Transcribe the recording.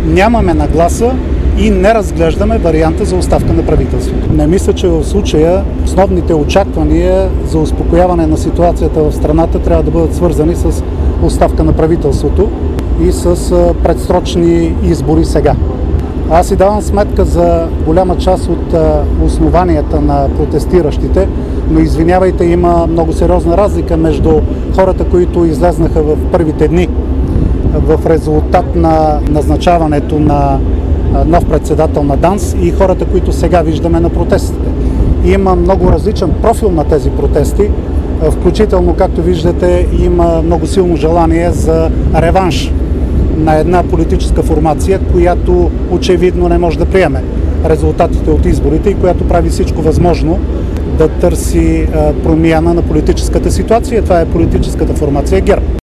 нямаме нагласа и не разглеждаме варианта за оставка на правителството. Не мисля, че в случая основните очаквания за успокояване на ситуацията в страната трябва да бъдат свързани с оставка на правителството и с предсрочни избори сега. Аз си давам сметка за голяма част от основанията на протестиращите, но извинявайте, има много сериозна разлика между хората, които излезнаха в първите дни в резултат на назначаването на нов председател на ДАНС и хората, които сега виждаме на протестите. Има много различен профил на тези протести, включително, както виждате, има много силно желание за реванш на една политическа формация, която очевидно не може да приеме резултатите от изборите и която прави всичко възможно да търси промяна на политическата ситуация. Това е политическата формация ГЕРБ.